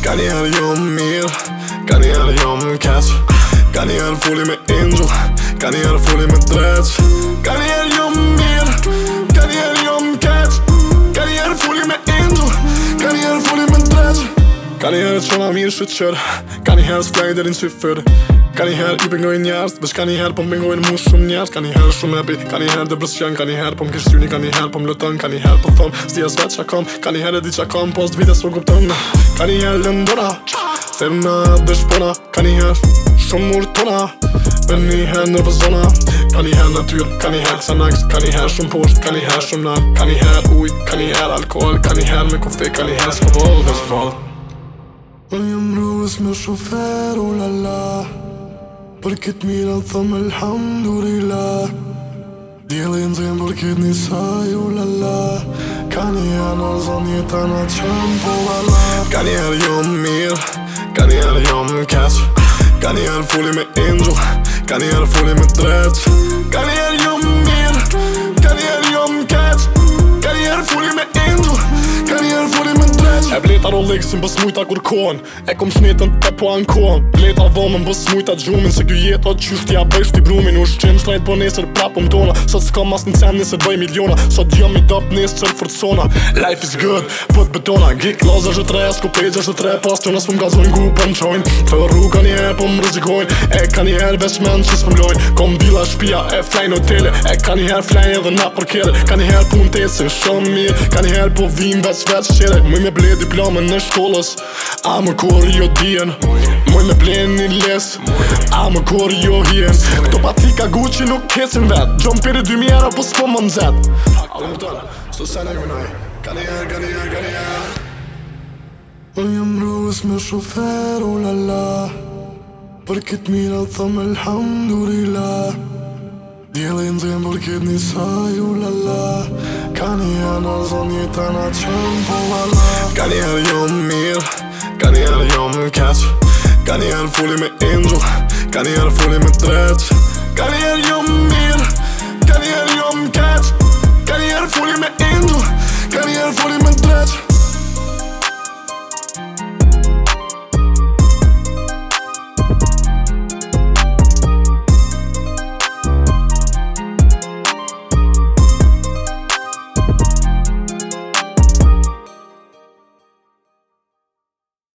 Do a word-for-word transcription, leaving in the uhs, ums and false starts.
Ka njerë jom mirë, ka njerë jom keq. Ka njerë fuli me angel, ka njerë fuli me dreq. Ka njerë jom mirë, ka njerë jom keq. Ka njerë fuli me angel, ka njerë fuli me dreq. Ka njerë qona mirë shqyqër, ka njerë s'flej deri n'syfër. Ka njerë i pengoj njerës, veç ka njerë po m'pengojnë mu shumë njerës. Ka njerë shumë epi, ka njerë depresion. Ka njerë po m'kishtyni, ka njerë po m'lëtën. Ka njerë po thom, s'di as vet qa kom. Ka njerë e di qa kom, post vite s'po kuptën. Ka njerë lëndona, themna dhe shpona. Ka njerë shumë urtona, për njerë nervëzona. Ka njerë natyr, ka njerë Xanax. Ka njerë shumë posht, ka njerë shumë nar. Ka njerë ujt, ka njerë alkohol. Ka njerë me kufte, ka njerë s'kavol dhe s'val. Unë jëm rrugës me shofer, u la la. Për këtë mirë në thëmë elhamdulillah. Djelin zemë për këtë nisaj, u la la. Ka njerë në zonë jeta në qëmë, po la la. Ka njerë jom mirë, ka njerë jom keq. Ka njerë fuli me angel, ka njerë fuli me dreq. Ka njerë jom mirë, ka njerë jom keq. Ka njerë fuli me angel, ka njerë fuli me dreq. E bleta Rolexin bës mujta kur kohën, e kom shnetën të po ankohen. Bleta dhomën bës mujta gjumin, se kjo jetë atë qysh t'ja bëjsh t'i brumin. U shqim shlejt po nesër prapëm tona, sot s'kam mas në cen nesër bëj miliona. Sot jam i dop nesër forcona, life is good, put betona. Gik laza zhe tre, s'ko pejgja zhe tre, pas që nësë m'gazojnë gu për m'qojnë. Të rru ka njerë po m'rizikojnë, e ka njerë veç men që s'pëmlojnë. Kom dila shpia e flajnë hotele, e ka njerë flajnë edhe na për kere. Ka njerë pun t'esin shumë mirë, ka njerë po vim veç veç qere. Muj me ble diplomën në shkollës, a më kur jo dijen. Muj me ble një les, a më kur jo hien. Këto patika Gucci nuk kesin vet, gjom pire dy mjera po s'po më nëzet. A dhe më tënë, s'to sen e këminaj. Ka njerë, ka njerë, ka njerë. Unë jëm rrugës me shofer, u la la. Për këtë mirë të thëmë elhamdulillah. Djelin zemë për këtë nisaj, u la la. Ka njerë në zonë jeta në qëmë, po la la. Ka njerë jom mirë, ka njerë jom keq. Ka njerë fuli me angel, ka njerë fuli me dreq. Ka njerë jom mirë, ka njerë jom keq. Ka njerë fuli me angel, ka njerë fuli me dreq.